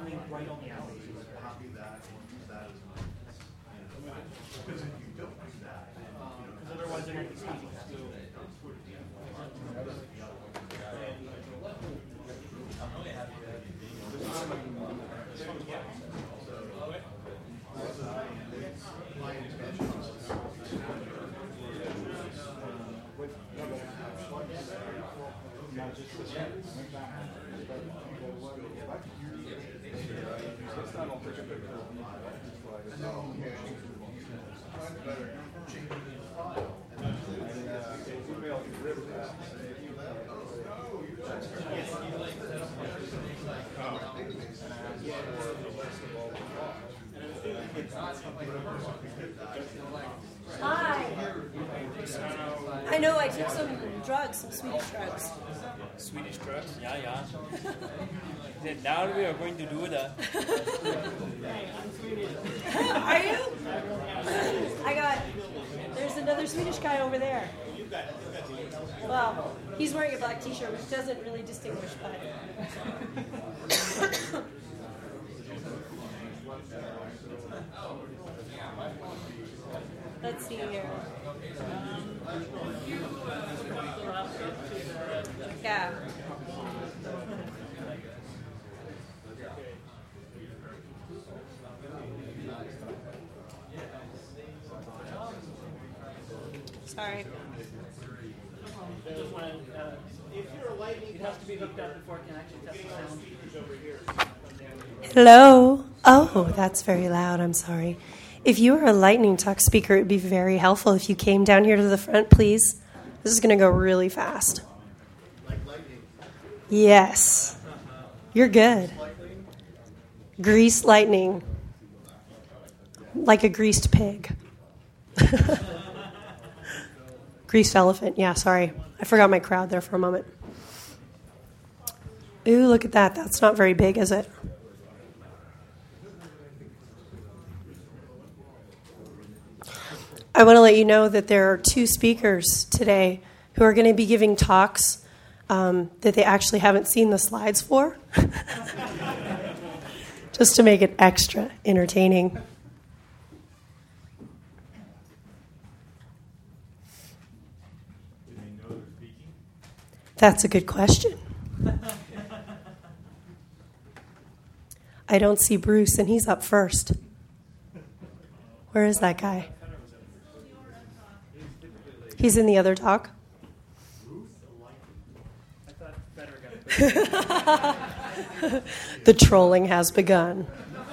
only right on the alley. Copy that and use that as because if you don't do that, Because otherwise they're going to be speaking. my intention is Hi. I know I took some drugs, some Swedish drugs. Swedish drugs? Yeah. Then now we are going to do that. Are you? There's another Swedish guy over there. Well, he's wearing a black t-shirt, which doesn't really distinguish, but. Let's see here. Yeah. Sorry. If you're a lightning, it has to be hooked up before it can actually test the sound. Hello. Oh, that's very loud. I'm sorry. If you are a Lightning Talk speaker, it would be very helpful if you came down here to the front, please. This is going to go really fast. like lightning. Yes. You're good. Greased lightning. Like a greased pig. Greased elephant. Yeah, sorry. I forgot my crowd there for a moment. Ooh, look at that. That's not very big, is it? I want to let you know that there are 2 speakers today who are going to be giving talks that they actually haven't seen the slides for, just to make it extra entertaining. Do they know they're speaking? That's a good question. I don't see Bruce, and he's up first. Where is that guy? He's in the other talk. The trolling has begun.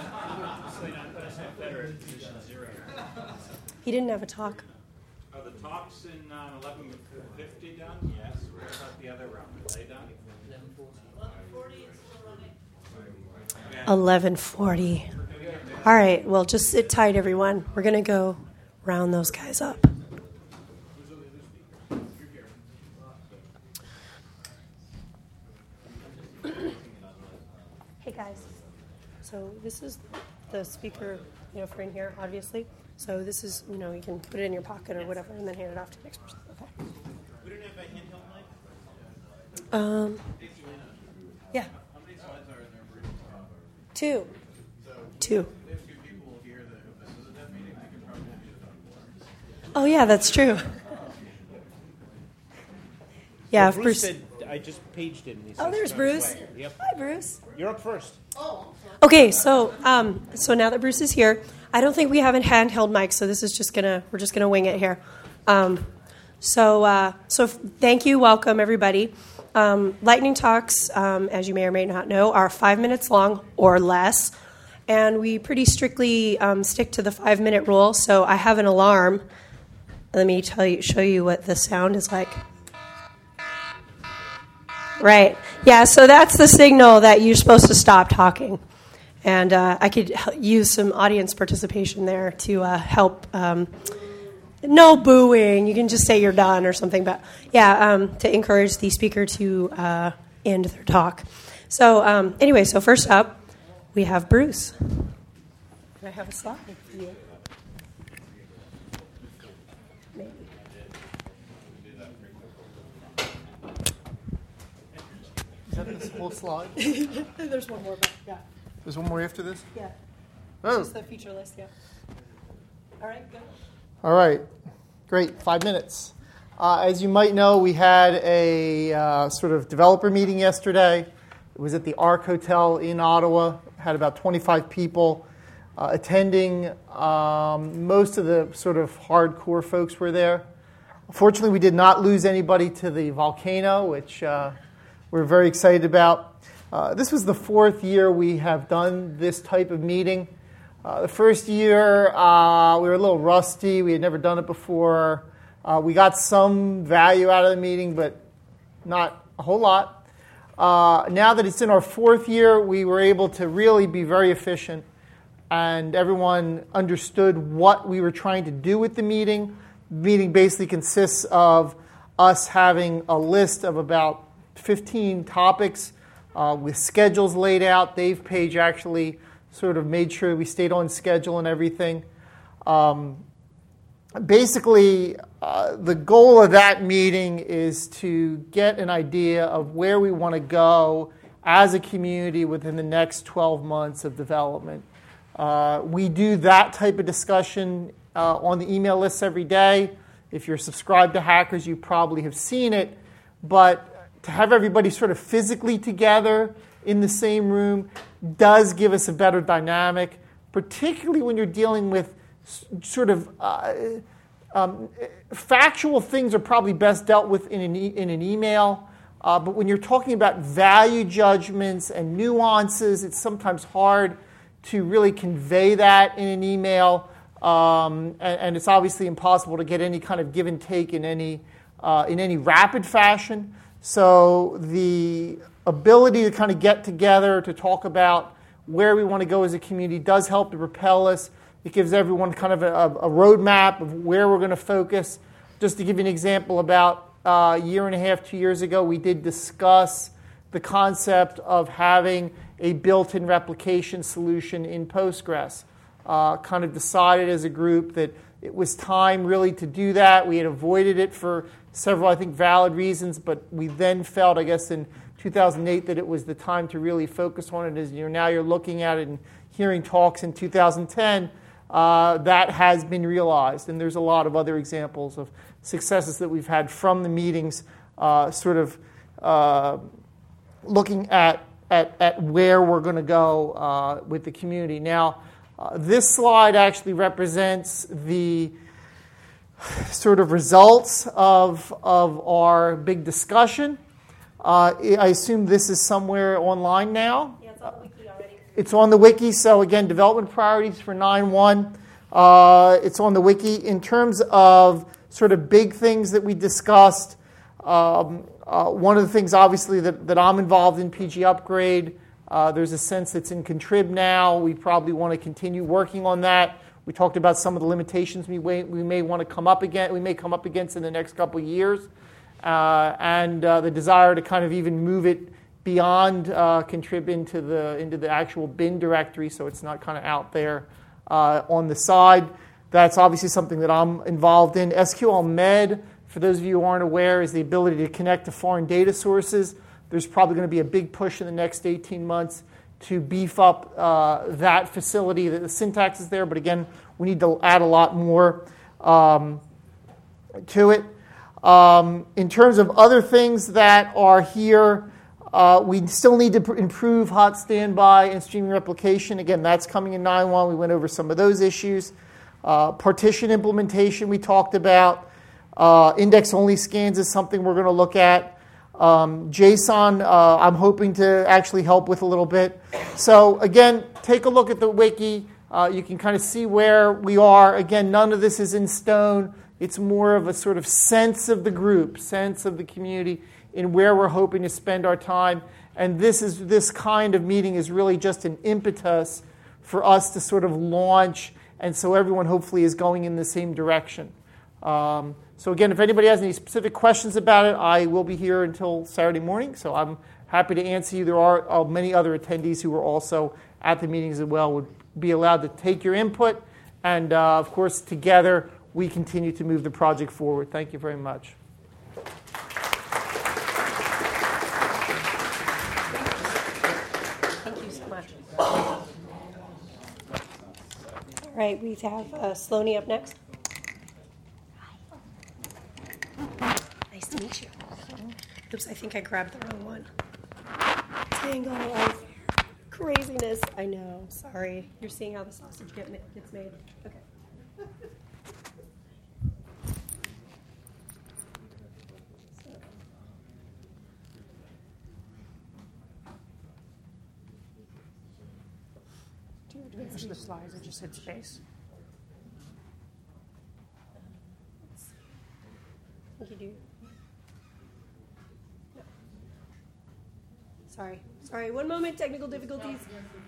He didn't have a talk. Are the talks in 11:50 done? Yes. What about the other round? Are they done? 11:40. All right. Well, just sit tight, everyone. We're going to go round those guys up. Hey, guys. So this is the speaker, for in here, obviously. So this is, you can put it in your pocket or whatever, and then hand it off to the next person. Okay. We don't have a handheld mic? Yeah. How many slides are in there, Bruce? 2. So 2. if 2 people here that if this is a dev meeting, they can probably do it on board. Oh, yeah, that's true. Yeah, Bruce Bruce. said, I just paged him. And he Oh, said there's it's on its Bruce. way. Yep. Hi, Bruce. You're up first. Okay, so now that Bruce is here, I don't think we have a handheld mic, so we're just gonna wing it here. So thank you, welcome everybody. Lightning Talks, as you may or may not know, are 5 minutes long or less, and we pretty strictly stick to the 5-minute rule. So I have an alarm. Let me show you what the sound is like. Right. Yeah, so that's the signal that you're supposed to stop talking. And I could use some audience participation there to help. No booing. You can just say you're done or something. But, yeah, to encourage the speaker to end their talk. So, anyway, so first up, we have Bruce. I have a slide for you. Maybe. Is that this whole slide? There's one more back. Yeah. There's one more after this? Yeah. Oh. Just the feature list, yeah. All right, good. All right. Great. 5 minutes. As you might know, we had a sort of developer meeting yesterday. It was at the Ark Hotel in Ottawa. Had about 25 people attending. Most of the sort of hardcore folks were there. Fortunately, we did not lose anybody to the volcano, which we're very excited about. This was the 4th year we have done this type of meeting. The first year, we were a little rusty. We had never done it before. We got some value out of the meeting, but not a whole lot. Now that it's in our 4th year, we were able to really be very efficient, and everyone understood what we were trying to do with the meeting. The meeting basically consists of us having a list of about 15 topics with schedules laid out. Dave Page actually sort of made sure we stayed on schedule and everything. Basically, the goal of that meeting is to get an idea of where we want to go as a community within the next 12 months of development. We do that type of discussion on the email lists every day. If you're subscribed to Hackers, you probably have seen it. But to have everybody sort of physically together in the same room does give us a better dynamic, particularly when you're dealing with sort of factual things are probably best dealt with in an email. But when you're talking about value judgments and nuances, it's sometimes hard to really convey that in an email. And it's obviously impossible to get any kind of give and take in any rapid fashion. So the ability to kind of get together to talk about where we want to go as a community does help to propel us. It gives everyone kind of a roadmap of where we're going to focus. Just to give you an example, about a year and a half, 2 years ago, we did discuss the concept of having a built-in replication solution in Postgres. Kind of decided as a group that it was time really to do that. We had avoided it for several, I think, valid reasons, but we then felt, I guess, in 2008 that it was the time to really focus on it. As now you're looking at it and hearing talks in 2010, that has been realized. And there's a lot of other examples of successes that we've had from the meetings, sort of looking at where we're going to go with the community. Now, this slide actually represents the sort of results of our big discussion. I assume this is somewhere online now. Yeah, it's on the wiki already. It's on the wiki. So again, development priorities for 9.1. It's on the wiki. In terms of sort of big things that we discussed, one of the things obviously that I'm involved in, PG Upgrade. There's a sense that's in Contrib now. We probably want to continue working on that. We talked about some of the limitations we may want to come up against. We may come up against in the next couple of years, and the desire to kind of even move it beyond Contrib into the actual bin directory, so it's not kind of out there on the side. That's obviously something that I'm involved in. SQL Med, for those of you who aren't aware, is the ability to connect to foreign data sources. There's probably going to be a big push in the next 18 months to beef up that facility. The syntax is there, but again, we need to add a lot more to it. In terms of other things that are here, we still need to improve hot standby and streaming replication. Again, that's coming in 9.1. We went over some of those issues. Partition implementation we talked about. Index-only scans is something we're going to look at. JSON, I'm hoping to actually help with a little bit. So again, take a look at the wiki. You can kind of see where we are. Again, none of this is in stone. It's more of a sort of sense of the group, sense of the community, in where we're hoping to spend our time. And this kind of meeting is really just an impetus for us to sort of launch, and so everyone hopefully is going in the same direction. So again, if anybody has any specific questions about it, I will be here until Saturday morning, so I'm happy to answer you. There are many other attendees who are also at the meetings as well, would be allowed to take your input. And of course, together, we continue to move the project forward. Thank you very much. Thank you so much. much. All right, we have Sloane up next. Nice to meet you. Oops, I think I grabbed the wrong one. Tangle of craziness. I know. Sorry. You're seeing how the sausage gets made. Okay. Do you push the slides or just hit space? I think you do. No. Sorry. One moment. Technical difficulties.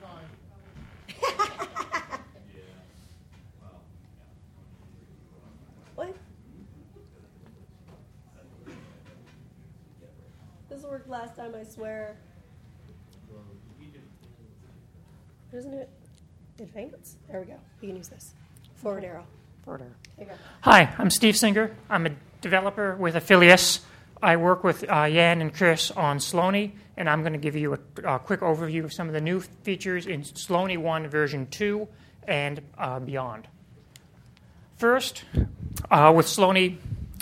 What? This worked last time, I swear. Isn't it? Advance? There we go. You can use this. Forward arrow. Forward arrow. There you go. Hi, I'm Steve Singer. I'm a developer with Affilius. I work with Yan and Chris on Sloane, and I'm going to give you a quick overview of some of the new features in Sloane 1 version 2 and beyond. First, with Sloane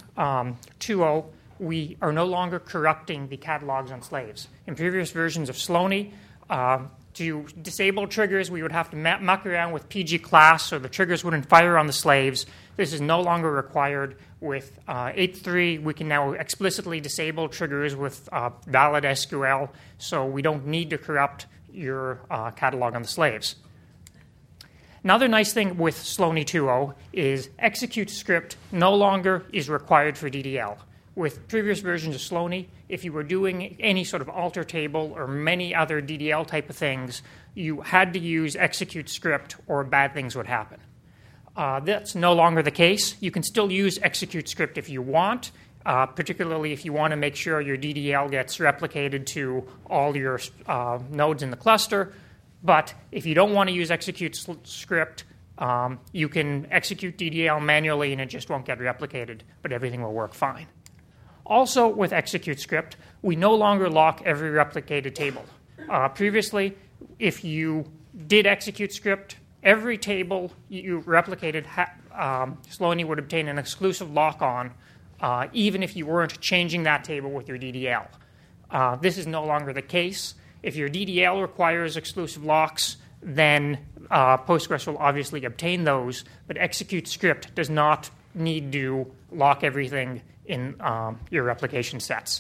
2.0, we are no longer corrupting the catalogs on slaves. In previous versions of Sloane, to disable triggers, we would have to muck around with PG class so the triggers wouldn't fire on the slaves. This is no longer required. With 8.3, we can now explicitly disable triggers with valid SQL, so we don't need to corrupt your catalog on the slaves. Another nice thing with Sloane 2.0 is execute script no longer is required for DDL. With previous versions of Sloane, if you were doing any sort of alter table or many other DDL type of things, you had to use execute script or bad things would happen. That's no longer the case. You can still use execute script if you want, particularly if you want to make sure your DDL gets replicated to all your nodes in the cluster. But if you don't want to use execute script, you can execute DDL manually and it just won't get replicated, but everything will work fine. Also, with execute script, we no longer lock every replicated table. Previously, if you did execute script, every table you replicated, Sloane would obtain an exclusive lock on, even if you weren't changing that table with your DDL. This is no longer the case. If your DDL requires exclusive locks, then Postgres will obviously obtain those, but execute script does not need to lock everything in your replication sets.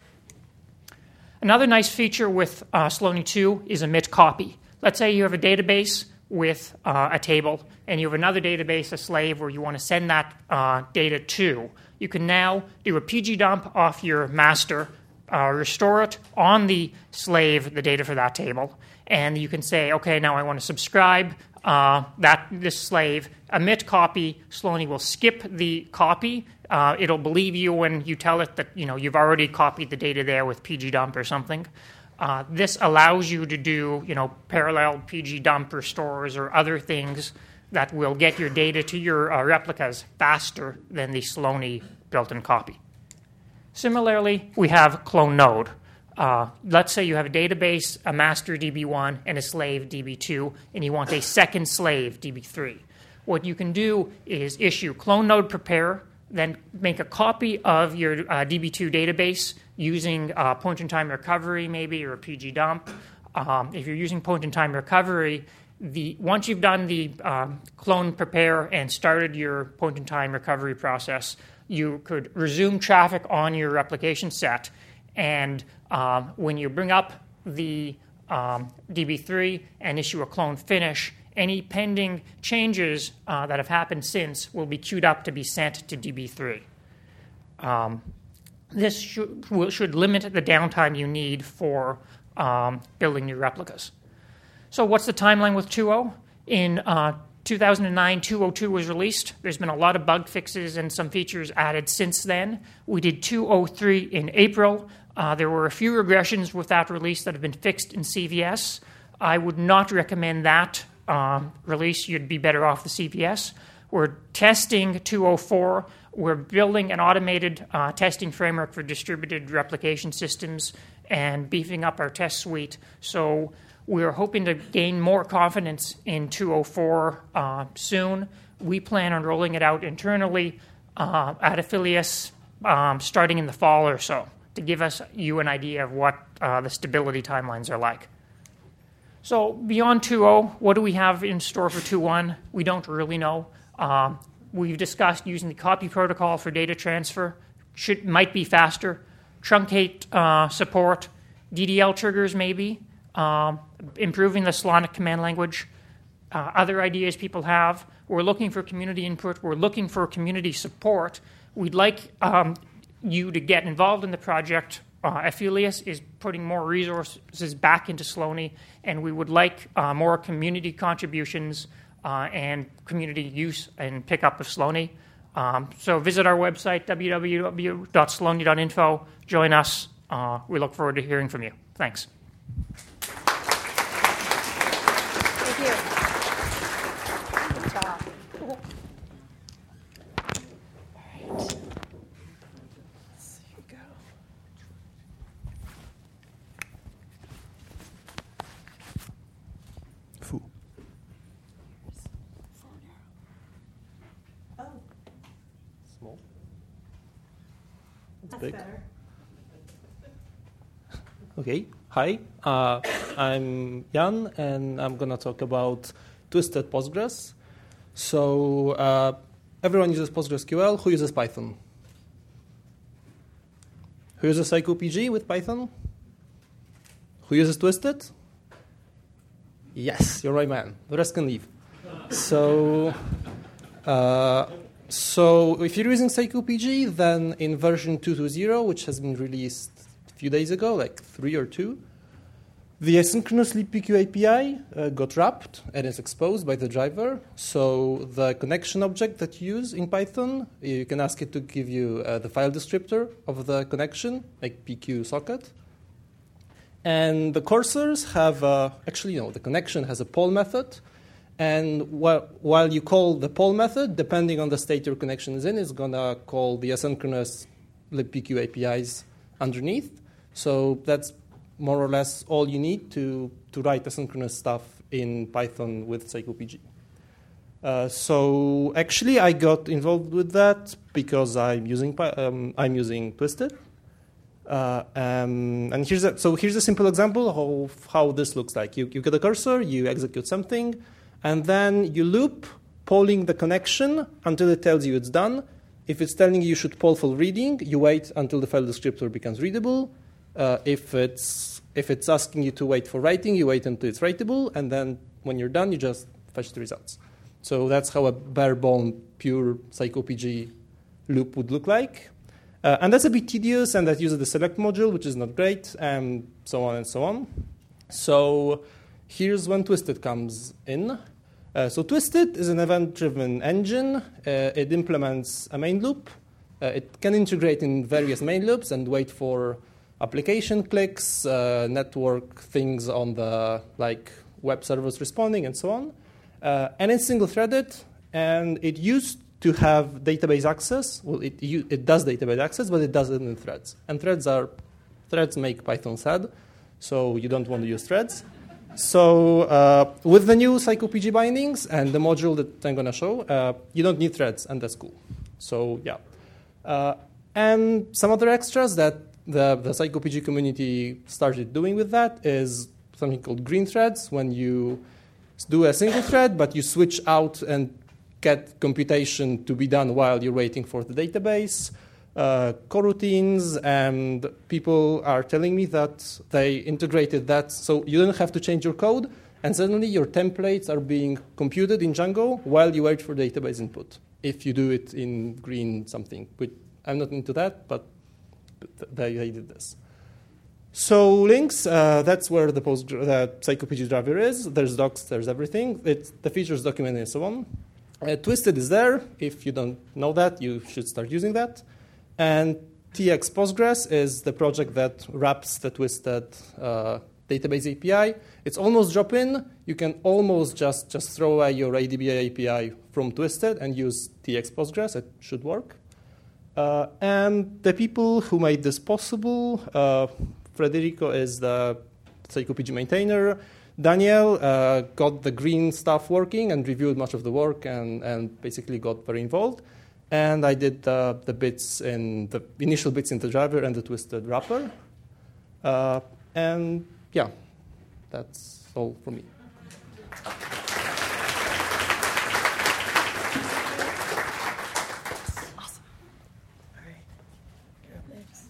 Another nice feature with Sloane 2 is omit copy. Let's say you have a database with a table, and you have another database, a slave, where you want to send that data to. You can now do a PG dump off your master, restore it on the slave, the data for that table, and you can say, okay, now I want to subscribe this slave, omit copy. Sloane will skip the copy. It'll believe you when you tell it that you've already copied the data there with PG dump or something. This allows you to do parallel PG dump restores or other things that will get your data to your replicas faster than the Sloane built-in copy. Similarly, we have clone node. Let's say you have a database, a master DB1, and a slave DB2, and you want a second slave DB3. What you can do is issue clone node prepare, then make a copy of your DB2 database using point-in-time recovery maybe or a PG dump. If you're using point-in-time recovery, once you've done the clone prepare and started your point-in-time recovery process, you could resume traffic on your replication set. And when you bring up the DB3 and issue a clone finish, any pending changes that have happened since will be queued up to be sent to DB3. This should limit the downtime you need for building new replicas. So what's the timeline with 2.0? In 2009, 2.02 was released. There's been a lot of bug fixes and some features added since then. We did 2.03 in April. There were a few regressions with that release that have been fixed in CVS. I would not recommend that release. You'd be better off the CVS. We're testing 2.04. We're building an automated testing framework for distributed replication systems and beefing up our test suite. So We're hoping to gain more confidence in 204 soon. We plan on rolling it out internally at Affilius starting in the fall or so to give you an idea of what the stability timelines are like. So beyond 2.0, what do we have in store for 2.1? We don't really know. We've discussed using the copy protocol for data transfer. Might be faster. Truncate support. DDL triggers maybe. Improving the Slonic command language. Other ideas people have. We're looking for community input. We're looking for community support. We'd like you to get involved in the project. Affilius is putting more resources back into Sloaney, and we would like more community contributions and community use and pickup of Sloaney. So visit our website, www.sloaney.info. Join us. We look forward to hearing from you. Thanks. Thank you. Good job. Small. It's That's big. better. Okay. Hi, I'm Jan, and I'm going to talk about Twisted Postgres. So everyone uses PostgreSQL. Who uses Python? Who uses PsychoPG with Python? Who uses Twisted? Yes, you're right, man. The rest can leave. So if you're using PsychoPG, then in version 2.2.0, which has been released a few days ago, like 3 or 2, the asynchronous libpq API got wrapped and is exposed by the driver. So the connection object that you use in Python, you can ask it to give you the file descriptor of the connection, like pq socket. And the cursors have, the connection has a poll method. And while you call the poll method, depending on the state your connection is in, it's going to call the asynchronous libpq APIs underneath. So that's more or less all you need to write asynchronous stuff in Python with PsychoPG. So actually, I got involved with that because I'm using Twisted. And here's a simple example of how this looks like. You get a cursor, you execute something, and then you loop polling the connection until it tells you it's done. If it's telling you should poll for reading, you wait until the file descriptor becomes readable. If it's asking you to wait for writing, you wait until it's writable, and then when you're done, you just fetch the results. So that's how a bare-bone, pure PsychoPG loop would look like. And that's a bit tedious, and that uses the select module, which is not great, and so on and so on. So here's when Twisted comes in. So Twisted is an event-driven engine. It implements a main loop. It can integrate in various main loops and wait for application clicks, network things on the web servers responding, and so on. And it's single-threaded, and it used to have database access. Well, it does database access, but it does it in threads. And threads make Python sad, so you don't want to use threads. So with the new PsychoPG bindings and the module that I'm going to show, you don't need threads, and that's cool. So yeah. And some other extras that the PsychoPG community started doing with that is something called green threads. When you do a single thread, but you switch out and get computation to be done while you're waiting for the database. Coroutines, and people are telling me that they integrated that so you don't have to change your code, and suddenly your templates are being computed in Django while you wait for database input, if you do it in green something. I'm not into that, but they did this. So links, that's where the PsychoPG driver is. There's docs, there's everything. It's the features documented and so on. Twisted is there. If you don't know that, you should start using that. And TX Postgres is the project that wraps the Twisted database API. It's almost drop-in. You can almost just throw away your ADBA API from Twisted and use TX Postgres. It should work. And the people who made this possible, Federico is the PsychoPG maintainer. Daniel got the green stuff working and reviewed much of the work and basically got very involved. And I did the initial bits in the driver and the twisted wrapper. And yeah, that's all from me. Awesome. All right. You're up next.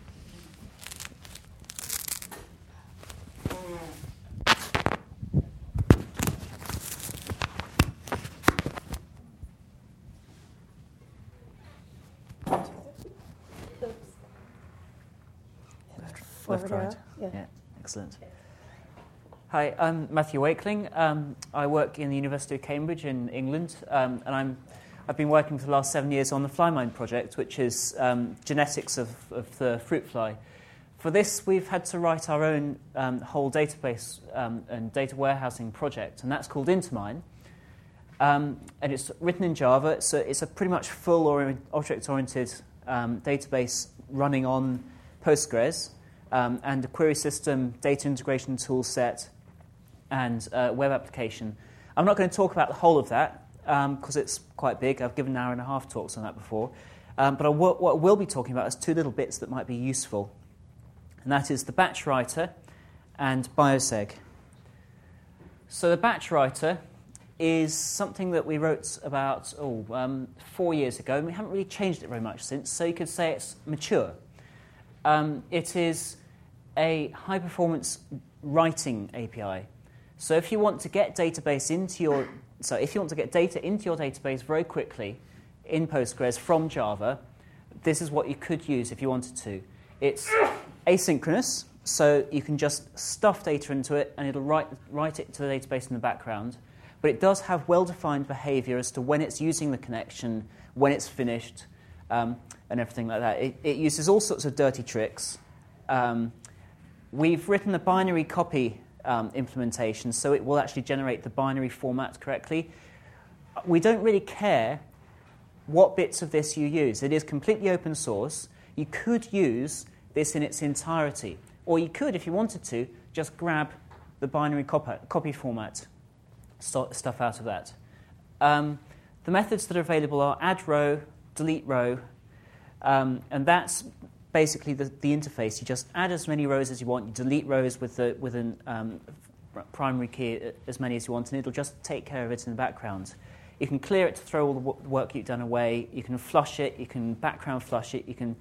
Left, right. Yeah. Excellent. Hi, I'm Matthew Wakeling. I work in the University of Cambridge in England, and I've been working for the last 7 years on the FlyMind project, which is genetics of the fruit fly. For this, we've had to write our own whole database and data warehousing project, and that's called Intermine. And it's written in Java. It's a pretty much full object-oriented database running on Postgres. And a query system, data integration tool set, and web application. I'm not going to talk about the whole of that because it's quite big. I've given 1.5 hour talks on that before. But what I will be talking about is 2 little bits that might be useful. And that is the batch writer and bioseg. So the batch writer is something that we wrote about 4 years ago, and we haven't really changed it very much since. So you could say it's mature. It is a high-performance writing API. So if you want to get data into your database very quickly in Postgres from Java, this is what you could use if you wanted to. It's asynchronous, so you can just stuff data into it, and it'll write it to the database in the background. But it does have well-defined behavior as to when it's using the connection, when it's finished, and everything like that. It uses all sorts of dirty tricks. We've written the binary copy implementation, so it will actually generate the binary format correctly. We don't really care what bits of this you use. It is completely open source. You could use this in its entirety. Or you could, if you wanted to, just grab the binary copy format stuff out of that. The methods that are available are add row, delete row, and that's basically the interface. You just add as many rows as you want. You delete rows with an primary key, as many as you want, and it'll just take care of it in the background. You can clear it to throw all the work you've done away. You can flush it. You can background flush it. You can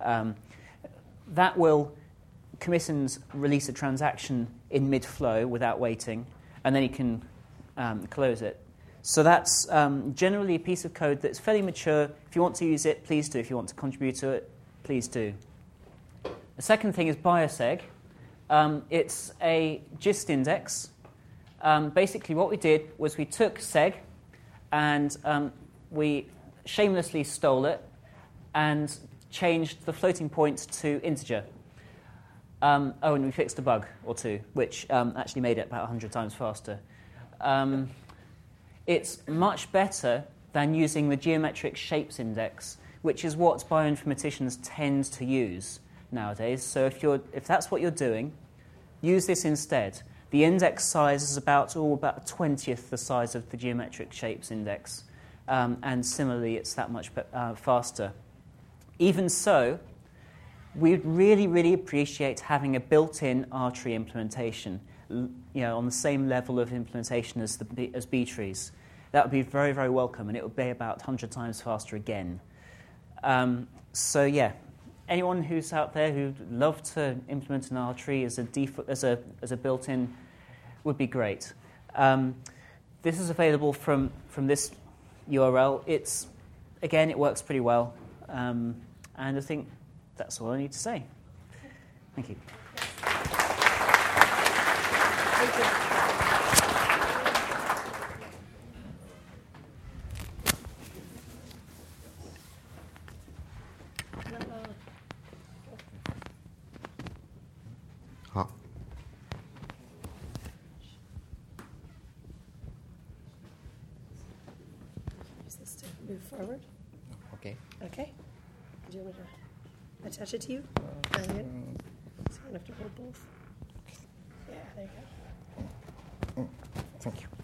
that will commit and release a transaction in mid-flow without waiting, and then you can close it. So that's generally a piece of code that's fairly mature. If you want to use it, please do. If you want to contribute to it, please do. The second thing is bioseg. It's a gist index. Basically, what we did was we took seg and we shamelessly stole it and changed the floating point to integer. And we fixed a bug or two, which actually made it about 100 times faster. It's much better than using the geometric shapes index, which is what bioinformaticians tend to use nowadays. So if that's what you're doing, use this instead. The index size is about a 20th the size of the geometric shapes index, and similarly, it's that much faster. Even so, we'd really, really appreciate having a built-in R-tree implementation, on the same level of implementation as B-trees. That would be very, very welcome, and it would be about 100 times faster again. Anyone who's out there who'd love to implement an R-tree as a built-in would be great. This is available from this URL. It works pretty well, and I think that's all I need to say. Thank you. Thank you. Use this to move forward. Okay. Okay. Do you want me to attach it to you? So you don't have to hold both. Yeah, there you go. Thank you.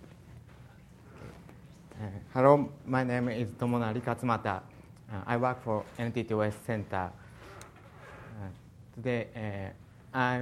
Hello, my name is Tomonari Katsumata. I work for NTT West Center. Today, I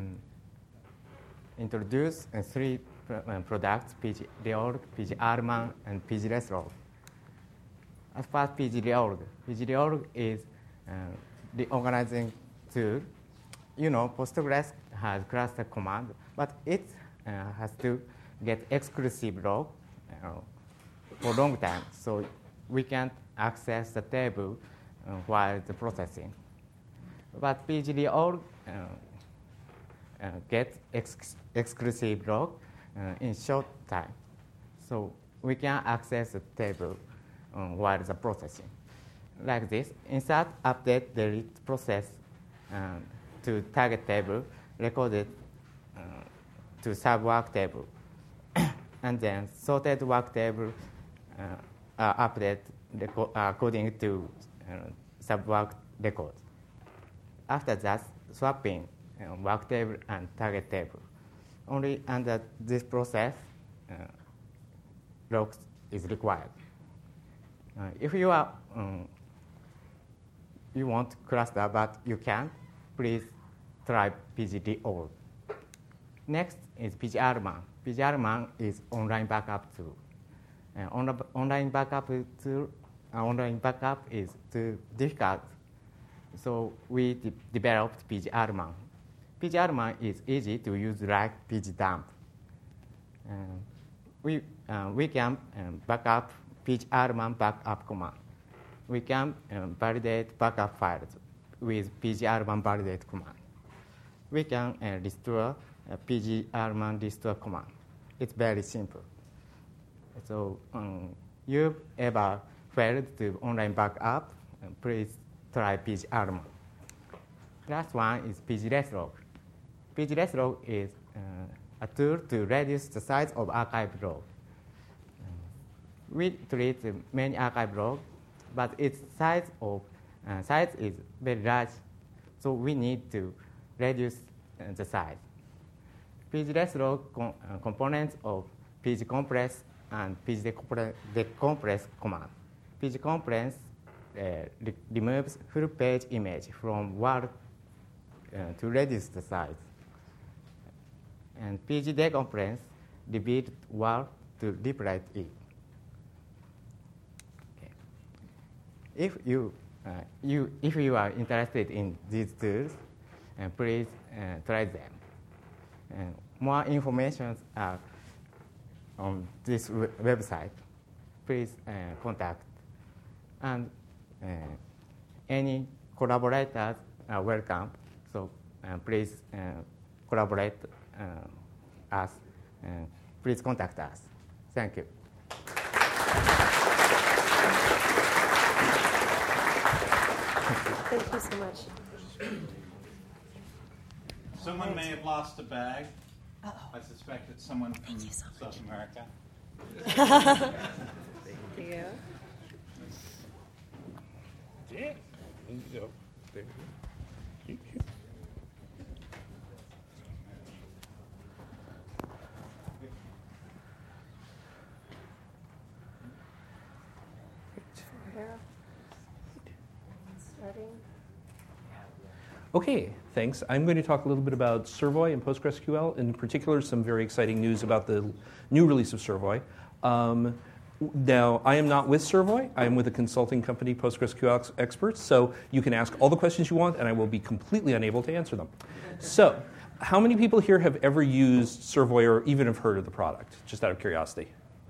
introduce three products: PG-Reorg, PG-Allman, and PG-Resolve. As far as PG-Reorg, PG-Reorg is the organizing tool. Postgres has cluster command, but it has to get exclusive log for a long time, so we can't access the table while the processing. But PG-Reorg gets exclusive log in short time, so we can access the table while the processing. Like this, insert, update, delete process to target table, recorded to sub-work table, and then sorted work table update according to sub-work record. After that, swapping work table and target table. Only under this process, logs is required. If you are you want cluster but you can't, please try PG-Reorg. Next is PG-Allman. PG-Allman is online backup tool. Online backup is too difficult, so we developed PG-Allman. PG-Allman is easy to use like PG-Dump. We can backup PG-Allman backup command. We can validate backup files with PG-Allman validate command. We can restore PG-Allman restore command. It's very simple. So you've ever failed to online backup, please try PG-Allman. Last one is PG-Resolve. PG-Resolve is a tool to reduce the size of archive log. We treat many archive logs, but its size is very large, so we need to reduce the size. PG-Resolve components of PG-Compress and PG-Decompress command. PG-Compress removes full page image from Word to reduce the size. And PG-Decompress rebuilds Word to rewrite it. Okay. If you are interested in these tools, please try them. More information are on this website. Please contact. And any collaborators are welcome. So please collaborate us. Please contact us. Thank you. Thank you so much. Someone may have lost a bag. I suspect it's someone from South America. Thank you. Yeah. There you go. There you go. Okay, thanks. I'm going to talk a little bit about Servoy and PostgreSQL, in particular some very exciting news about the new release of Servoy. Now, I am not with Servoy. I am with a consulting company, PostgreSQL Experts, so you can ask all the questions you want, and I will be completely unable to answer them. So, how many people here have ever used Servoy or even have heard of the product, just out of curiosity?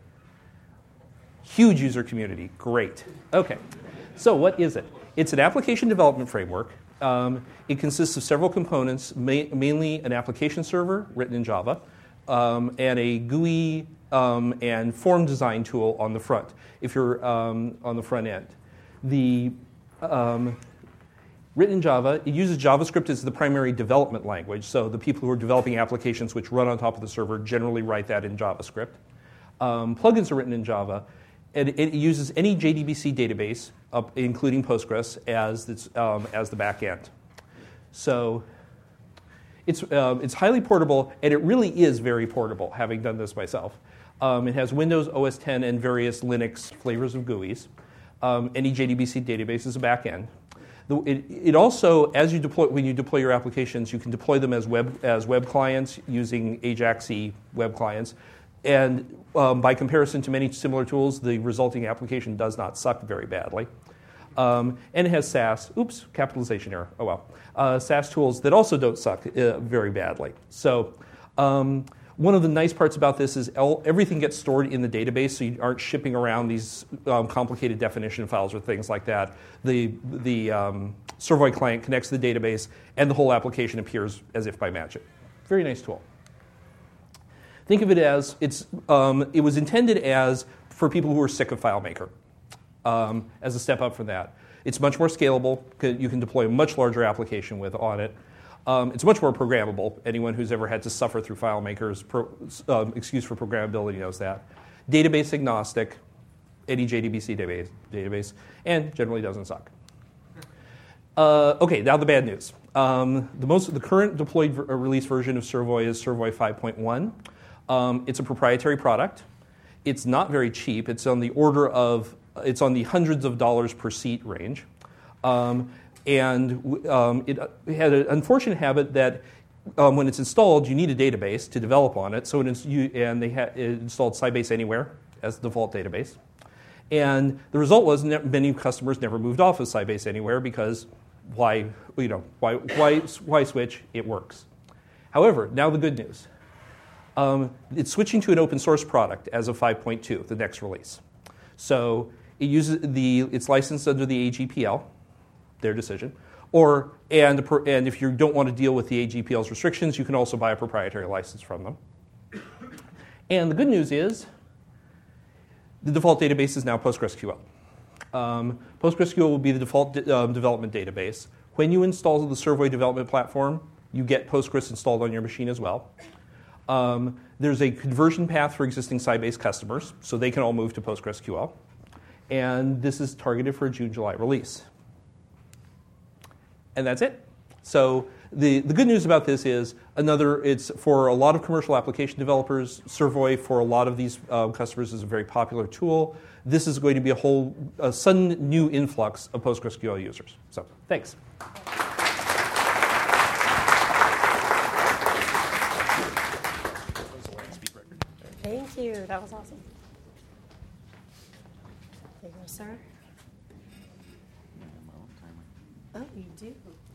Huge user community. Great. Okay. So what is it? It's an application development framework. It consists of several components, mainly an application server written in Java, and a GUI and form design tool on the front, if you're on the front end. The written in Java, it uses JavaScript as the primary development language, so the people who are developing applications which run on top of the server generally write that in JavaScript. Plugins are written in Java, and it uses any JDBC database, including Postgres, as the back end. So It's highly portable, and it really is very portable, having done this myself. It has Windows, OS 10, and various Linux flavors of GUIs. Any JDBC database is a backend. It also, when you deploy your applications, you can deploy them as web clients using AJAX-y web clients. And by comparison to many similar tools, the resulting application does not suck very badly. And it has SaaS, capitalization error, oh well, SaaS tools that also don't suck very badly. So one of the nice parts about this is everything gets stored in the database, so you aren't shipping around these complicated definition files or things like that. The Servoy client connects to the database, and the whole application appears as if by magic. Very nice tool. Think of it as it was intended as for people who are sick of FileMaker, as a step up from that. It's much more scalable. You can deploy a much larger application on it. It's much more programmable. Anyone who's ever had to suffer through FileMaker's excuse for programmability knows that. Database agnostic, any JDBC database, and generally doesn't suck. Okay, now the bad news. The current deployed release version of Servoy is Servoy 5.1. It's a proprietary product. It's not very cheap. It's on the hundreds of dollars per seat range. It had an unfortunate habit that when it's installed, you need a database to develop on it. So it installed Sybase Anywhere as the default database. And the result was many customers never moved off of Sybase Anywhere because why switch? It works. However, now the good news. It's switching to an open source product as of 5.2, the next release. So it's licensed under the AGPL. Their decision. And if you don't want to deal with the AGPL's restrictions, you can also buy a proprietary license from them. And the good news is the default database is now PostgreSQL. PostgreSQL will be the default development database. When you install the Servoy development platform, you get Postgres installed on your machine as well. There's a conversion path for existing Sybase customers, so they can all move to PostgreSQL. And this is targeted for a June-July release. And that's it. So the good news about this is it's for a lot of commercial application developers. Servoy for a lot of these customers is a very popular tool. This is going to be a sudden new influx of PostgreSQL users. So thanks. Thank you. That was awesome. There you go, sir. Oh, you do.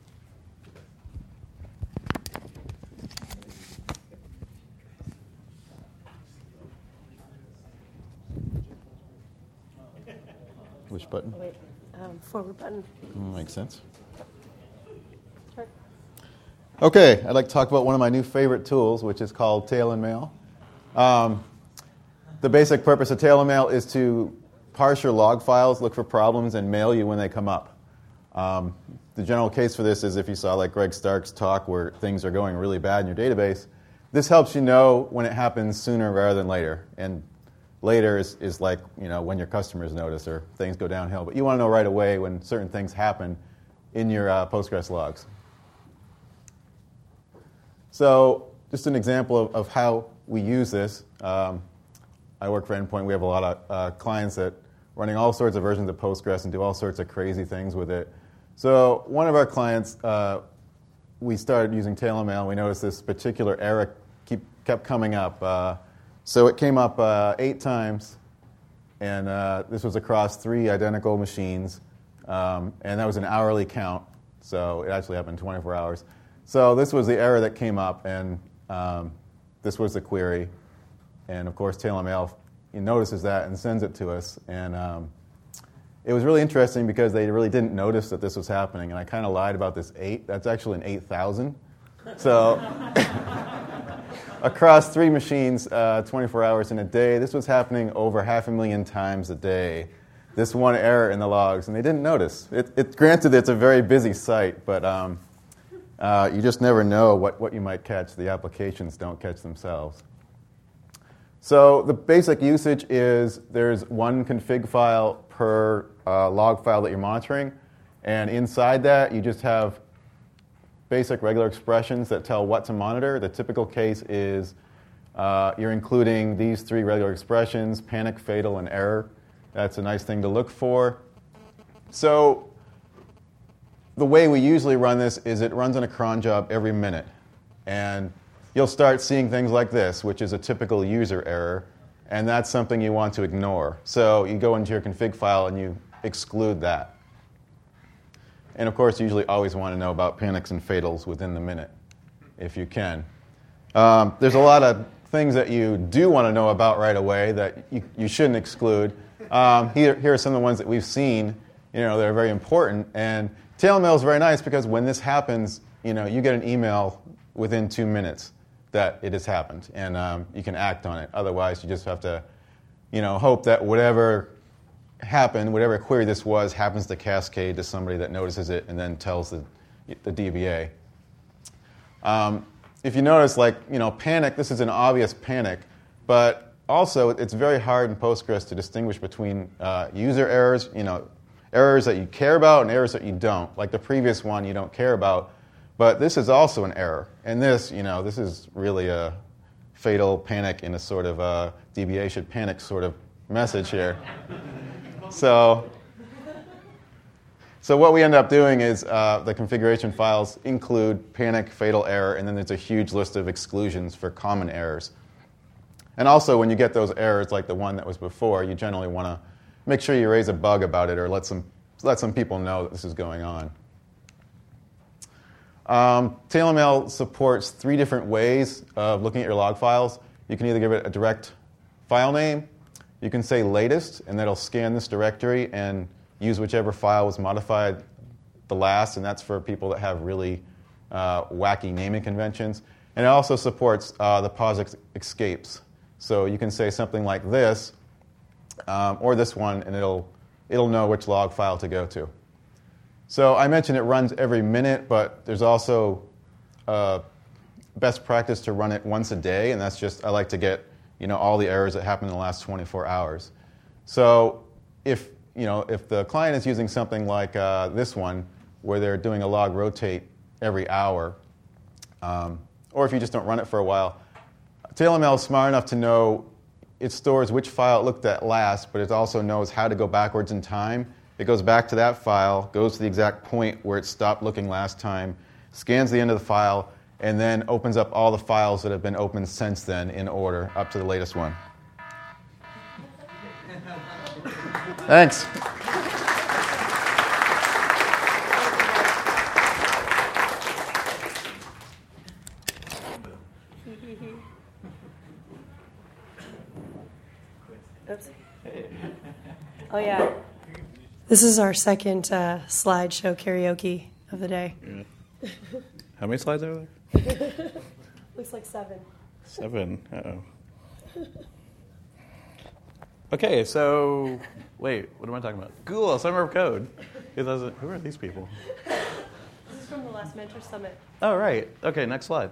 Which button? Oh, wait, forward button. Makes sense. Sure. Okay, I'd like to talk about one of my new favorite tools, which is called Tailormail. The basic purpose of Tailormail is to parse your log files, look for problems, and mail you when they come up. The general case for this is if you saw like Greg Stark's talk where things are going really bad in your database, this helps you know when it happens sooner rather than later. And later is like when your customers notice or things go downhill. But you want to know right away when certain things happen in your Postgres logs. So just an example of how we use this. I work for Endpoint. We have a lot of clients that running all sorts of versions of Postgres and do all sorts of crazy things with it. So one of our clients, we started using Tailormail. We noticed this particular error kept coming up. So it came up 8 times, and this was across 3 identical machines, and that was an hourly count. So it actually happened in 24 hours. So this was the error that came up, and this was the query. And of course, Tailormail notices that and sends it to us. And it was really interesting because they really didn't notice that this was happening. And I kind of lied about this 8. That's actually an 8,000. So across 3 machines, 24 hours in a day, this was happening over 500,000 times a day. This one error in the logs, and they didn't notice. Granted, it's a very busy site, but you just never know what you might catch. The applications don't catch themselves. So the basic usage is there's 1 config file per log file that you're monitoring, and inside that you just have basic regular expressions that tell what to monitor. The typical case is you're including these 3 regular expressions: panic, fatal, and error. That's a nice thing to look for. So the way we usually run this is it runs on a cron job every minute. And you'll start seeing things like this, which is a typical user error. And that's something you want to ignore. So you go into your config file and you exclude that. And of course, you usually always want to know about panics and fatals within the minute, if you can. There's a lot of things that you do want to know about right away that you shouldn't exclude. Here are some of the ones that we've seen, that are very important. And Tailmail is very nice because when this happens, you get an email within 2 minutes that it has happened, and you can act on it. Otherwise, you just have to, hope that whatever happened, whatever query this was, happens to cascade to somebody that notices it and then tells the DBA. If you notice, panic, this is an obvious panic, but also it's very hard in Postgres to distinguish between user errors, errors that you care about and errors that you don't. Like the previous one you don't care about, but this is also an error. And this, this is really a fatal panic in a sort of DBA should panic sort of message here. So what we end up doing is the configuration files include panic, fatal error, and then there's a huge list of exclusions for common errors. And also, when you get those errors like the one that was before, you generally want to make sure you raise a bug about it or let some people know that this is going on. Tailmail supports 3 different ways of looking at your log files. You can either give it a direct file name, you can say latest, and that'll scan this directory and use whichever file was modified the last, and that's for people that have really wacky naming conventions. And it also supports the POSIX escapes. So you can say something like this, or this one, and it'll know which log file to go to. So I mentioned it runs every minute, but there's also best practice to run it once a day, and that's just I like to get all the errors that happen in the last 24 hours. So if the client is using something like this one, where they're doing a log rotate every hour, or if you just don't run it for a while, Tailmail is smart enough to know it stores which file it looked at last, but it also knows how to go backwards in time. It goes back to that file, goes to the exact point where it stopped looking last time, scans the end of the file, and then opens up all the files that have been opened since then in order up to the latest one. Thanks. Oops. Oh, yeah. This is our second slideshow karaoke of the day. Yeah. How many slides are there? Looks like 7. 7. Uh-oh. Okay, so wait, what am I talking about? Google Summer of Code. Who are these people? This is from the last Mentor Summit. Oh, right. Okay, next slide.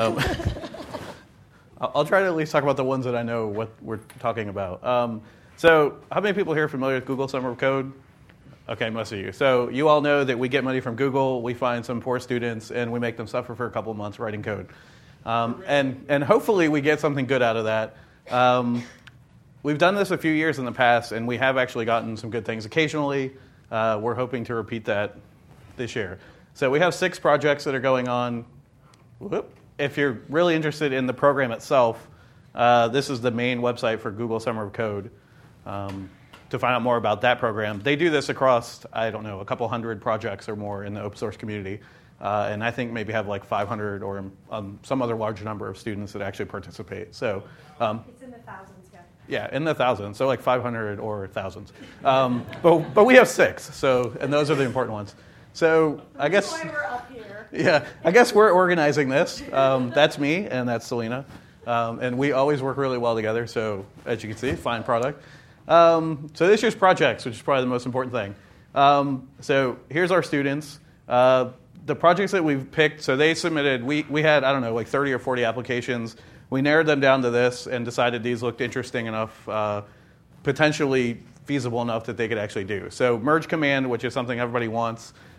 I'll try to at least talk about the ones that I know what we're talking about. So how many people here are familiar with Google Summer of Code? Okay, most of you. So you all know that we get money from Google, we find some poor students, and we make them suffer for a couple of months writing code. And hopefully we get something good out of that. We've done this a few years in the past, and we have actually gotten some good things occasionally. We're hoping to repeat that this year. So we have 6 projects that are going on. Whoop. If you're really interested in the program itself, this is the main website for Google Summer of Code. To find out more about that program. They do this across, I don't know, a couple hundred projects or more in the open source community. And I think maybe have like 500 or some other large number of students that actually participate. So it's in the thousands, yeah. Yeah, in the thousands, so like 500 or thousands. But we have 6, and those are the important ones. So I guess that's why we're up here. Yeah, I guess we're organizing this. That's me, and that's Selena. And we always work really well together, so as you can see, fine product. So this year's projects, which is probably the most important thing. So here's our students. The projects that we've picked, so they submitted, we had, I don't know, like 30 or 40 applications. We narrowed them down to this and decided these looked interesting enough, potentially feasible enough that they could actually do. So merge command, which is something everybody wants.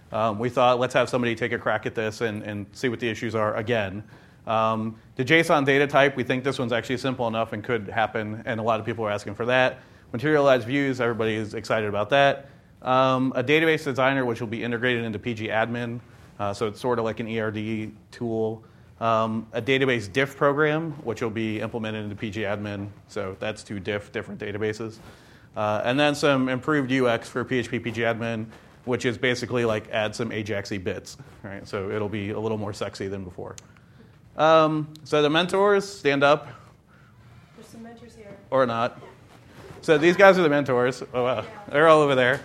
we thought, let's have somebody take a crack at this and see what the issues are again. The JSON data type, we think this one's actually simple enough and could happen, and a lot of people are asking for that. Materialized views, everybody is excited about that. A database designer, which will be integrated into pgadmin, so it's sort of like an ERD tool. A database diff program, which will be implemented into pgadmin, so that's to diff different databases. And then some improved UX for PHP pgadmin, which is basically like add some Ajax-y bits, right? So it'll be a little more sexy than before. So the mentors, stand up. There's some mentors here. Or not. So these guys are the mentors. Oh, wow. They're all over there.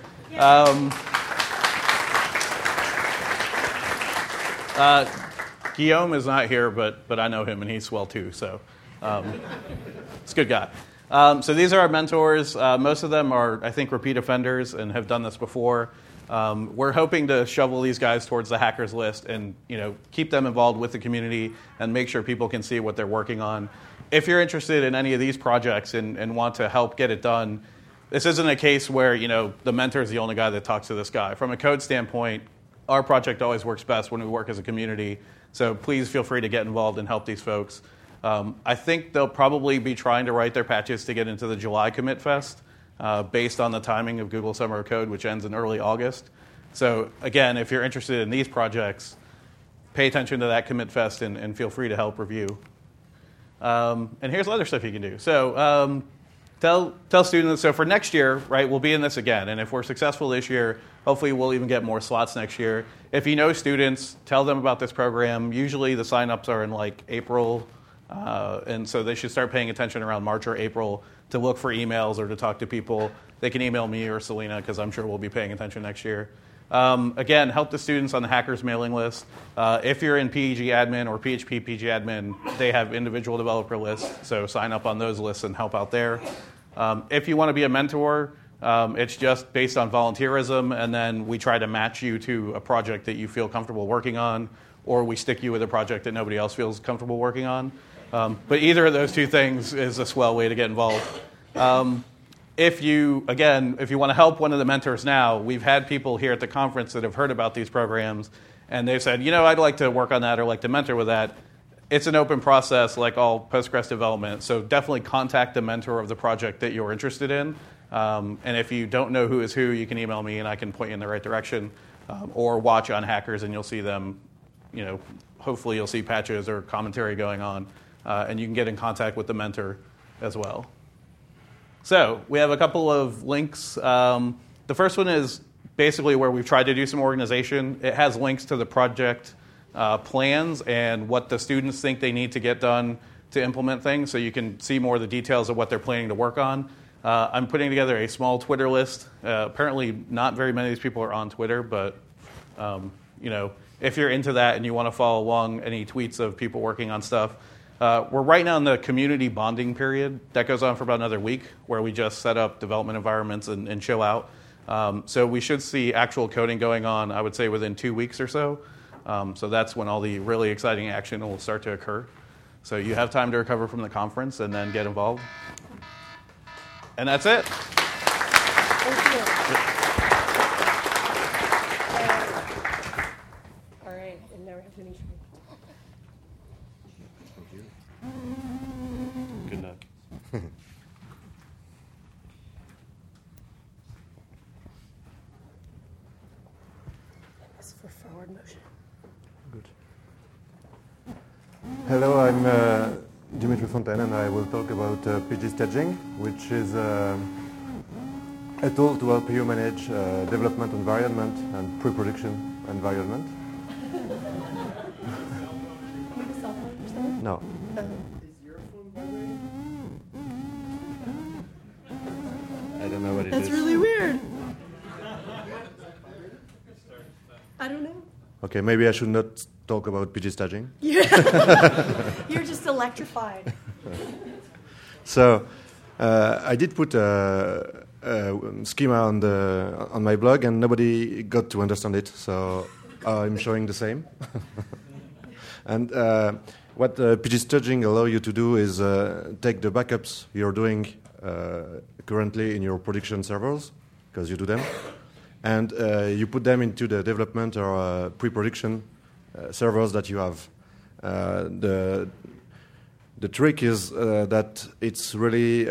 Guillaume is not here, but I know him, and he's swell too. So it's a good guy. So these are our mentors. Most of them are, I think, repeat offenders and have done this before. We're hoping to shovel these guys towards the hackers list and keep them involved with the community and make sure people can see what they're working on. If you're interested in any of these projects and want to help get it done, this isn't a case where the mentor is the only guy that talks to this guy. From a code standpoint, our project always works best when we work as a community. So please feel free to get involved and help these folks. I think they'll probably be trying to write their patches to get into the July Commit Fest based on the timing of Google Summer of Code, which ends in early August. So again, if you're interested in these projects, pay attention to that Commit Fest and feel free to help review. And here's other stuff you can do. So tell students, so for next year, right, we'll be in this again. And if we're successful this year, hopefully we'll even get more slots next year. If you know students, tell them about this program. Usually the signups are in like April, and so they should start paying attention around March or April to look for emails or to talk to people. They can email me or Selena because I'm sure we'll be paying attention next year. Again, help the students on the hackers mailing list. If you're in pgadmin or PHP pgadmin, they have individual developer lists, so sign up on those lists and help out there. If you want to be a mentor, it's just based on volunteerism, and then we try to match you to a project that you feel comfortable working on, or we stick you with a project that nobody else feels comfortable working on. But either of those two things is a swell way to get involved. If you want to help one of the mentors now, we've had people here at the conference that have heard about these programs, and they've said, I'd like to work on that or like to mentor with that. It's an open process like all Postgres development, so definitely contact the mentor of the project that you're interested in. And if you don't know who is who, you can email me and I can point you in the right direction. Or watch on Hackers and you'll see them, hopefully you'll see patches or commentary going on. And you can get in contact with the mentor as well. So we have a couple of links. The first one is basically where we've tried to do some organization. It has links to the project plans and what the students think they need to get done to implement things, so you can see more of the details of what they're planning to work on. I'm putting together a small Twitter list. Apparently not very many of these people are on Twitter, but if you're into that and you want to follow along any tweets of people working on stuff, we're right now in the community bonding period. That goes on for about another week, where we just set up development environments and chill out. So we should see actual coding going on, I would say, within 2 weeks or so. So that's when all the really exciting action will start to occur. So you have time to recover from the conference and then get involved. And that's it. Thank you. All right, and now we have Dimitri. Good luck. This is for forward motion. Good. Hello, I'm Dimitri Fontaine, and I will talk about PG Staging, which is a tool to help you manage development environment and pre-production environment. No. I don't know what it is. That's really weird. I don't know. Okay, maybe I should not talk about PG staging. You're just electrified. So I did put a schema on my blog, and nobody got to understand it. So I'm showing the same. And what PG staging allows you to do is take the backups you're doing currently in your production servers, because you do them, and you put them into the development or pre-production servers that you have. The trick is that it's really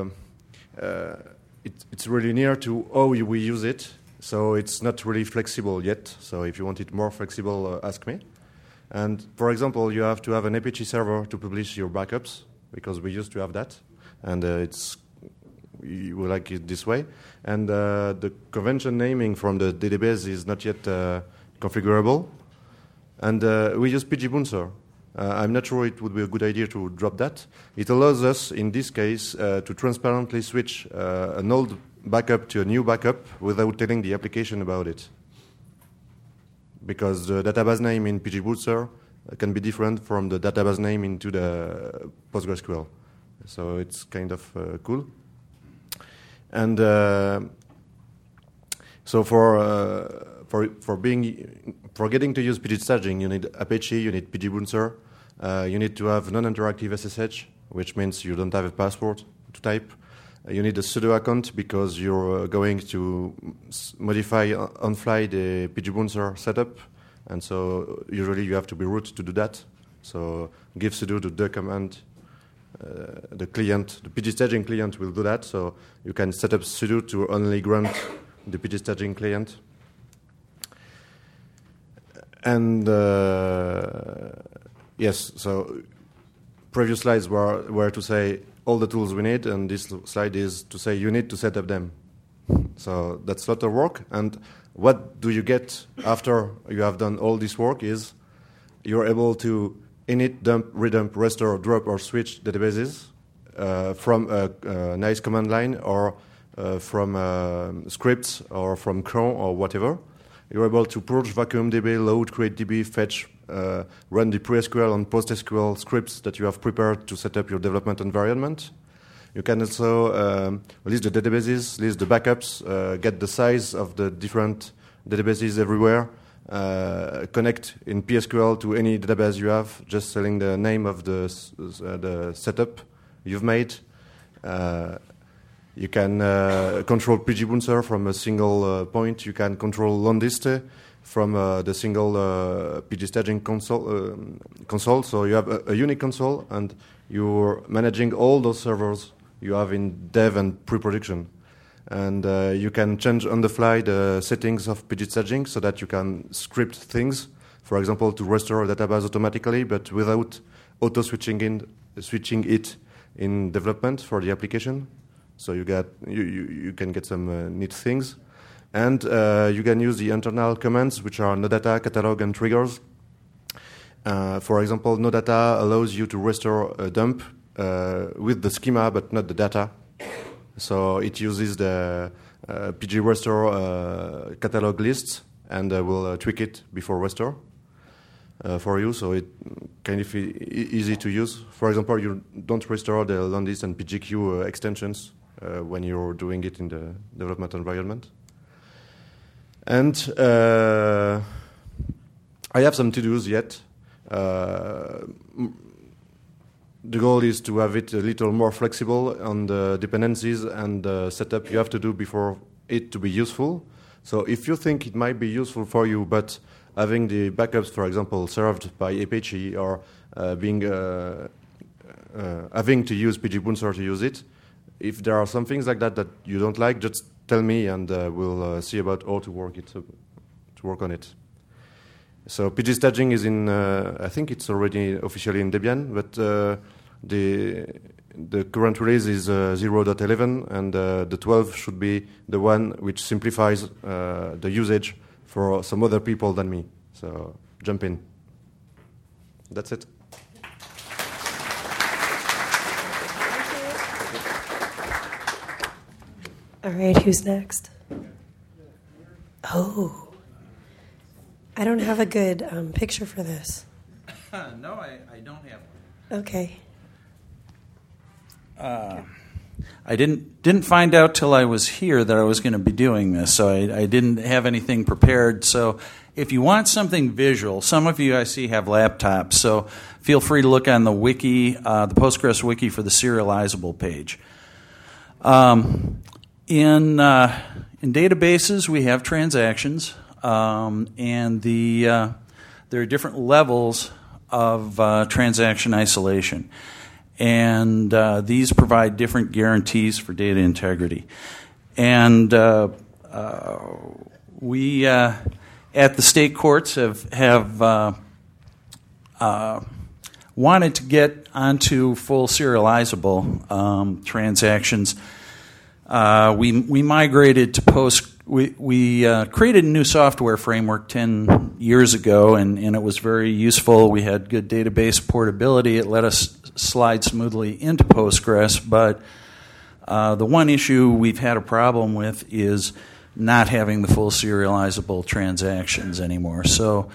it's really near to how we use it, so it's not really flexible yet. So if you want it more flexible, ask me. And for example, you have to have an Apache server to publish your backups, because we used to have that, and we like it this way. And the convention naming from the database is not yet configurable. And we use pgbouncer. I'm not sure it would be a good idea to drop that. It allows us, in this case, to transparently switch an old backup to a new backup without telling the application about it. Because the database name in pgbouncer can be different from the database name into the PostgreSQL. So it's kind of cool. And so for getting to use pg staging, you need Apache, you need pgbouncer, you need to have non-interactive SSH, which means you don't have a password to type. You need a sudo account because you're going to modify on-fly the pgbouncer setup, and so usually you have to be root to do that. So give sudo to the command. The client, the pg staging client, will do that. So you can set up sudo to only grant the pg staging client. And yes, so previous slides were to say all the tools we need, and this slide is to say you need to set up them. So that's a lot of work. And what do you get after you have done all this work is you're able to init, dump, redump, restore, drop, or switch databases from a nice command line, or from scripts, or from cron, or whatever. You're able to purge vacuumDB, load, create DB, fetch, run the pre-SQL and post-SQL scripts that you have prepared to set up your development environment. You can also list the databases, list the backups, get the size of the different databases everywhere, connect in PSQL to any database you have, just telling the name of the setup you've made. You can control pgbouncer from a single point. You can control Londiste from the single pg staging console. So you have a unique console, and you're managing all those servers you have in dev and pre-production. And you can change on the fly the settings of pg staging so that you can script things, for example, to restore a database automatically, but without auto-switching it in development for the application. So you can get some neat things. And you can use the internal commands, which are nodata, catalog, and triggers. For example, nodata allows you to restore a dump with the schema, but not the data. So it uses the pg restore catalog lists, and will tweak it before restore for you. So it kind of easy to use. For example, you don't restore the Londist and pgq extensions when you're doing it in the development environment. And I have some to-dos yet. The goal is to have it a little more flexible on the dependencies and the setup you have to do before it to be useful. So if you think it might be useful for you, but having the backups, for example, served by Apache, or having to use pgbouncer to use it, if there are some things like that that you don't like, just tell me, and we'll see about how to work on it. So pg staging is in, I think it's already officially in Debian, but the current release is 0.11, and the 12 should be the one which simplifies the usage for some other people than me. So jump in. That's it. All right, who's next? Oh, I don't have a good picture for this. No, I don't have one. Okay. I didn't find out till I was here that I was going to be doing this, so I didn't have anything prepared. So if you want something visual, some of you I see have laptops, so feel free to look on the wiki, the Postgres wiki, for the serializable page. In In databases, we have transactions, and there are different levels of transaction isolation. And these provide different guarantees for data integrity. And we, at the state courts, have wanted to get onto full serializable transactions. We migrated to we created a new software framework 10 years ago, and it was very useful. We had good database portability. It let us slide smoothly into Postgres, but the one issue we've had a problem with is not having the full serializable transactions anymore. So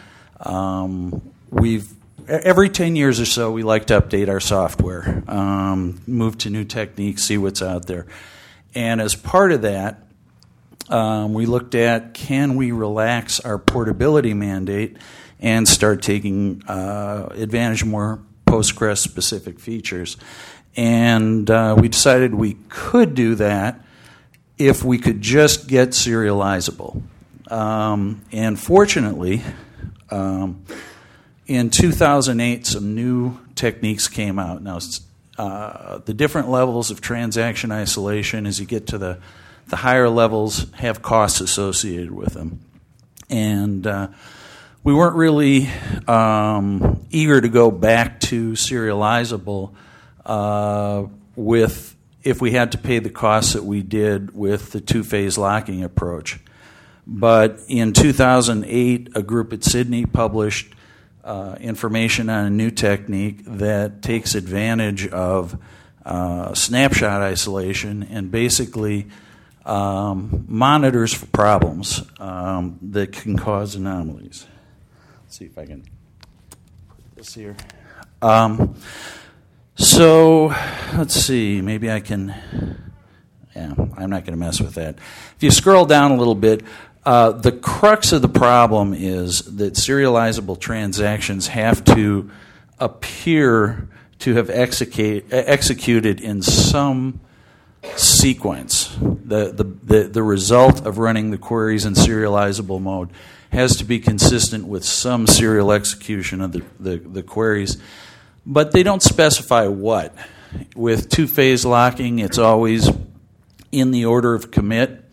every 10 years or so, we like to update our software, move to new techniques, see what's out there. And as part of that, we looked at, can we relax our portability mandate and start taking advantage of more Postgres-specific features. And we decided we could do that if we could just get serializable. And fortunately, in 2008, some new techniques came out. Now, the different levels of transaction isolation, as you get to the higher levels, have costs associated with them. And we weren't really eager to go back to serializable if we had to pay the costs that we did with the two-phase locking approach. But in 2008, a group at Sydney published information on a new technique that takes advantage of snapshot isolation and basically monitors for problems that can cause anomalies. Let's see if I can put this here. So let's see, maybe I can, I'm not going to mess with that. If you scroll down a little bit, the crux of the problem is that serializable transactions have to appear to have executed in some sequence. The result of running the queries in serializable mode has to be consistent with some serial execution of the queries, but they don't specify what. With two-phase locking, it's always in the order of commit.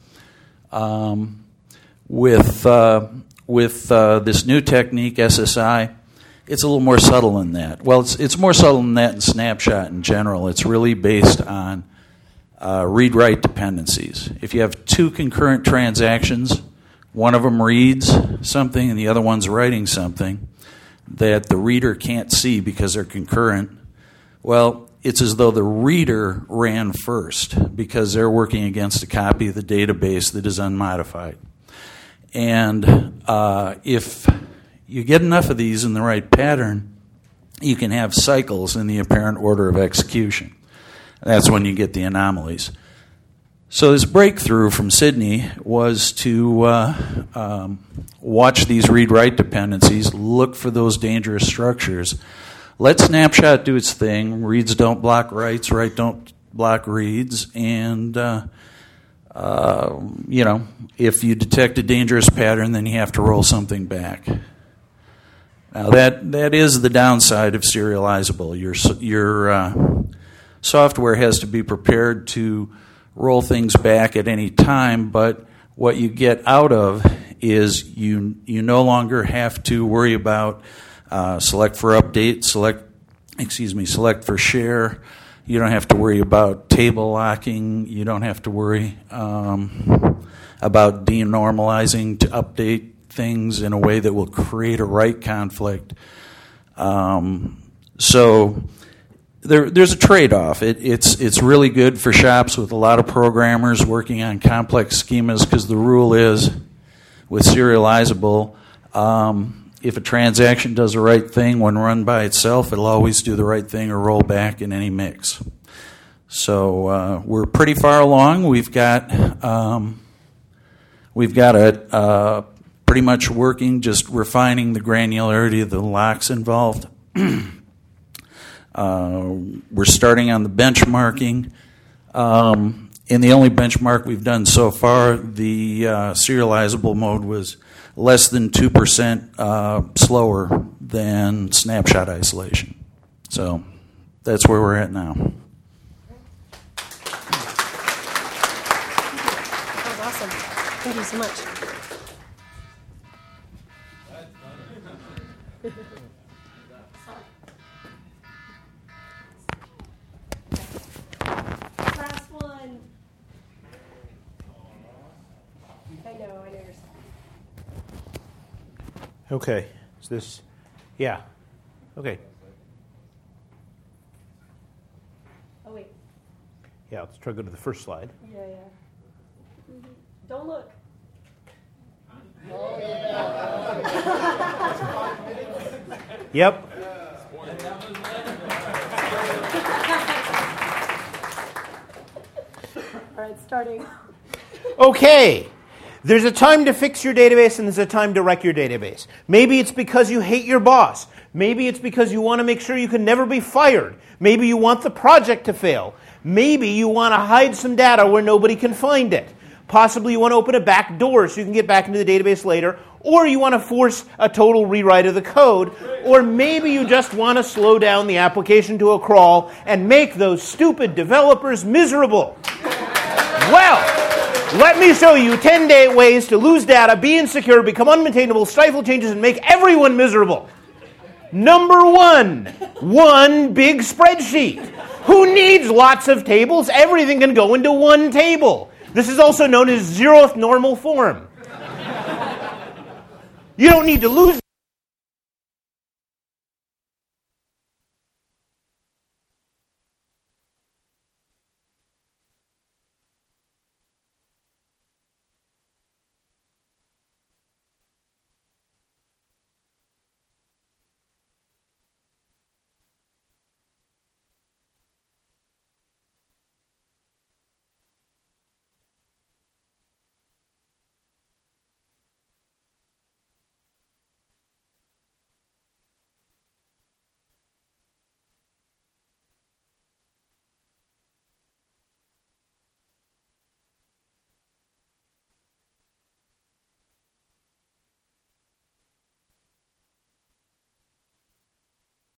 With this new technique, SSI, it's a little more subtle than that. Well, it's more subtle than that in Snapshot in general. It's really based on read-write dependencies. If you have two concurrent transactions, one of them reads something and the other one's writing something that the reader can't see because they're concurrent, well, it's as though the reader ran first because they're working against a copy of the database that is unmodified. And if you get enough of these in the right pattern, you can have cycles in the apparent order of execution. That's when you get the anomalies. So this breakthrough from Sydney was to watch these read-write dependencies, look for those dangerous structures, let Snapshot do its thing, reads don't block writes, write don't block reads, and if you detect a dangerous pattern, then you have to roll something back. Now that is the downside of serializable. Your software has to be prepared to roll things back at any time, but what you get out of is you no longer have to worry about select for update, select for share. You don't have to worry about table locking. You don't have to worry about denormalizing to update things in a way that will create a write conflict. So there's a trade-off. It's really good for shops with a lot of programmers working on complex schemas because the rule is with serializable, if a transaction does the right thing when run by itself, it'll always do the right thing or roll back in any mix. So we're pretty far along. We've got it pretty much working, just refining the granularity of the locks involved. We're starting on the benchmarking, in the only benchmark we've done so far, the serializable mode was less than 2% slower than snapshot isolation. So that's where we're at now. That was awesome. Thank you so much. Last one. I know you're. Okay, is this, yeah, okay. Oh, wait. Yeah, let's try to go to the first slide. Yeah. Don't look. Yep. All right, starting. Okay. There's a time to fix your database and there's a time to wreck your database. Maybe it's because you hate your boss. Maybe it's because you want to make sure you can never be fired. Maybe you want the project to fail. Maybe you want to hide some data where nobody can find it. Possibly you want to open a back door so you can get back into the database later. Or you want to force a total rewrite of the code. Or maybe you just want to slow down the application to a crawl and make those stupid developers miserable. Well, let me show you 10 ways to lose data, be insecure, become unmaintainable, stifle changes, and make everyone miserable. Number one big spreadsheet. Who needs lots of tables? Everything can go into one table. This is also known as zeroth normal form. You don't need to lose